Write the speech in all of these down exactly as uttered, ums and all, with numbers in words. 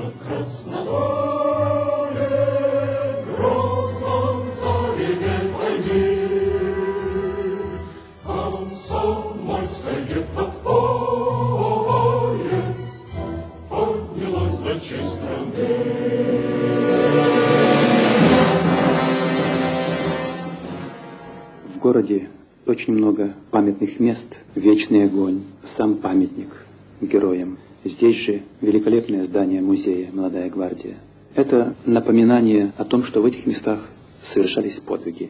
в Краснодаре грозном зареве войны. Комсомольское подполье поднялось за честь страны. В городе очень много памятных мест. Вечный огонь, сам памятник героям. Здесь же великолепное здание музея «Молодая гвардия». Это напоминание о том, что в этих местах совершались подвиги.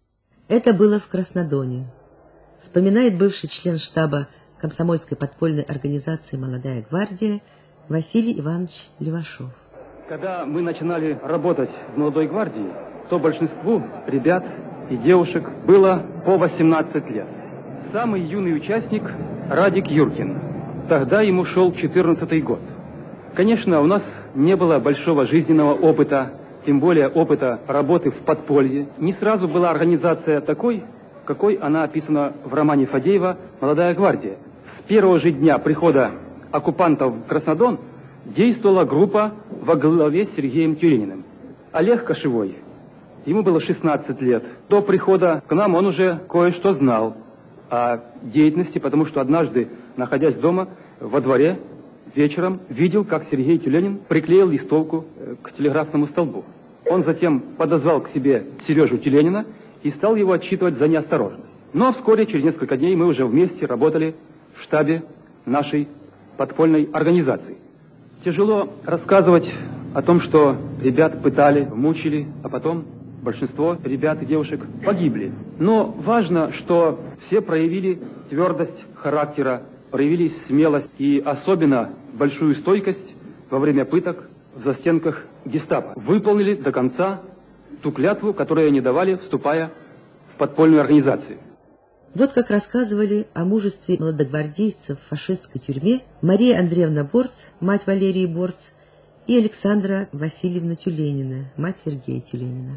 Это было в Краснодоне. Вспоминает бывший член штаба комсомольской подпольной организации «Молодая гвардия» Василий Иванович Левашов. Когда мы начинали работать в «Молодой гвардии», то большинству ребят и девушек было по восемнадцать лет. Самый юный участник – Радик Юркин. Тогда ему шел четырнадцатый год. Конечно, у нас не было большого жизненного опыта, тем более опыта работы в подполье. Не сразу была организация такой, какой она описана в романе Фадеева «Молодая гвардия». С первого же дня прихода оккупантов в Краснодон действовала группа во главе с Сергеем Тюлениным. Олег Кошевой, ему было шестнадцать лет. До прихода к нам он уже кое-что знал о деятельности, потому что однажды, находясь дома, во дворе, вечером видел, как Сергей Тюленин приклеил листовку к телеграфному столбу. Он затем подозвал к себе Сережу Тюленина и стал его отчитывать за неосторожность. Но вскоре, через несколько дней, мы уже вместе работали в штабе нашей подпольной организации. Тяжело рассказывать о том, что ребят пытали, мучили, а потом большинство ребят и девушек погибли. Но важно, что все проявили твердость характера, проявили смелость и особенно большую стойкость во время пыток в застенках гестапо. Выполнили до конца ту клятву, которую они давали, вступая в подпольную организацию. Вот как рассказывали о мужестве молодогвардейцев в фашистской тюрьме Мария Андреевна Борц, мать Валерии Борц, и Александра Васильевна Тюленина, мать Сергея Тюленина.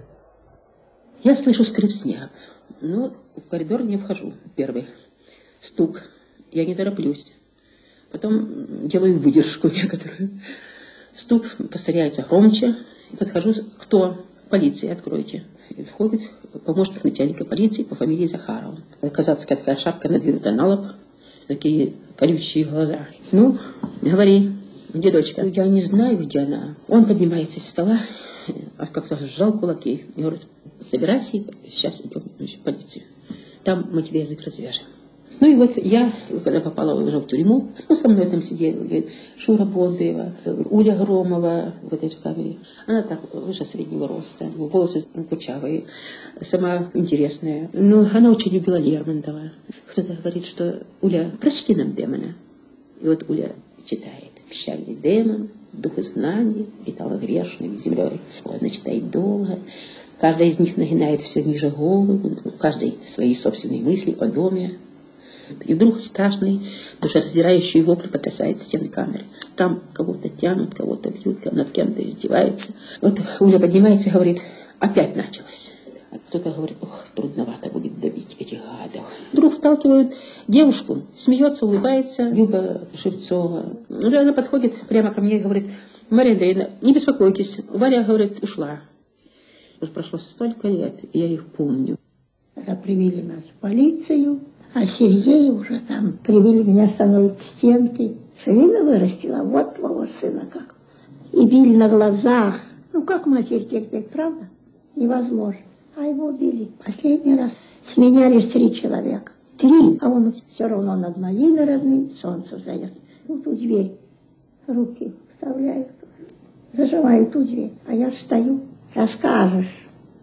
Я слышу скрип снега, но в коридор не вхожу первый. Стук. Я не тороплюсь. Потом делаю выдержку некоторую. Стук повторяется громче. Подхожу. Кто? Полиция, откройте. И входит помощник начальника полиции по фамилии Захарова. Казацкая шапка надвинута на лоб. Такие колючие глаза. Ну, говори, где дочка? Я не знаю, где она. Он поднимается из стола, как-то сжал кулаки и говорит: собирайся, сейчас идем в полицию. Там мы тебе язык развяжем. Ну и вот я, когда попала уже в тюрьму, ну, со мной там сидели Шура Бондыева, Уля Громова в этой камере. Она так выше среднего роста, волосы кучавые, сама интересная. Но она очень любила Лермонтова. Кто-то говорит, что: Уля, прочти нам Демона. И вот Уля читает: «Печальный демон, дух изгнания, летала грешной землей». Она читает долго. Каждая из них нагинает все ниже голову, у каждой свои собственные мысли о доме. И вдруг страшный, душераздирающий вопль потрясает стены камеры. Там кого-то тянут, кого-то бьют, над кем-то издевается. Вот Уля поднимается и говорит: опять началось. А кто-то говорит: ох, трудновато будет добить этих гадов. Вдруг вталкивают девушку, смеется, улыбается, Люба Шевцова. Она подходит прямо ко мне и говорит: Мария Андреевна, не беспокойтесь, Варя, говорит, ушла. Уже прошло столько лет, и я их помню. Когда привели нас в полицию, а Сергей уже там привели меня, становились к стенке. Сына вырастила, вот твоего сына как. И били на глазах. Ну как матерь терпеть, правда? Невозможно. А его убили. Последний раз сменялись три человека. Три. А он все равно над малиной родным солнце встает. Вот у дверь руки вставляют, зажимают у дверь. А я встаю. Расскажешь.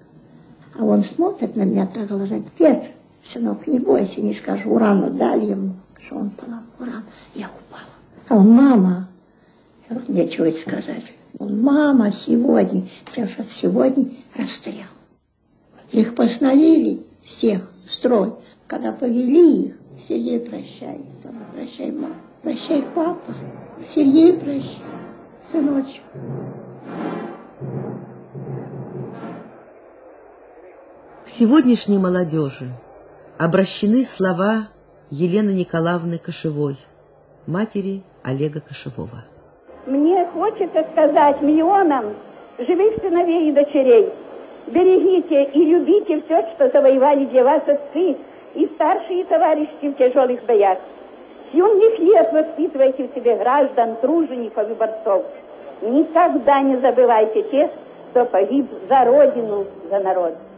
А он смотрит на меня так, глазами: Петр, сынок, не бойся, не скажу. Рану дали ему, что он поломал рану. Я упала. А он: мама. Я говорю: нечего и сказать. Он: мама, сегодня. Я же сегодня расстрел. Их постановили всех в строй. Когда повели их, Сергей, прощай. Прощай, мама. Прощай, папа. Сергей, прощай. Сыночек. К сегодняшней молодежи обращены слова Елены Николаевны Кошевой, матери Олега Кошевого. Мне хочется сказать миллионам живых сыновей и дочерей: берегите и любите все, что завоевали для вас отцы и старшие товарищи в тяжелых боях. С юных лет воспитывайте в себе граждан, тружеников и борцов. Никогда не забывайте тех, кто погиб за Родину, за народ.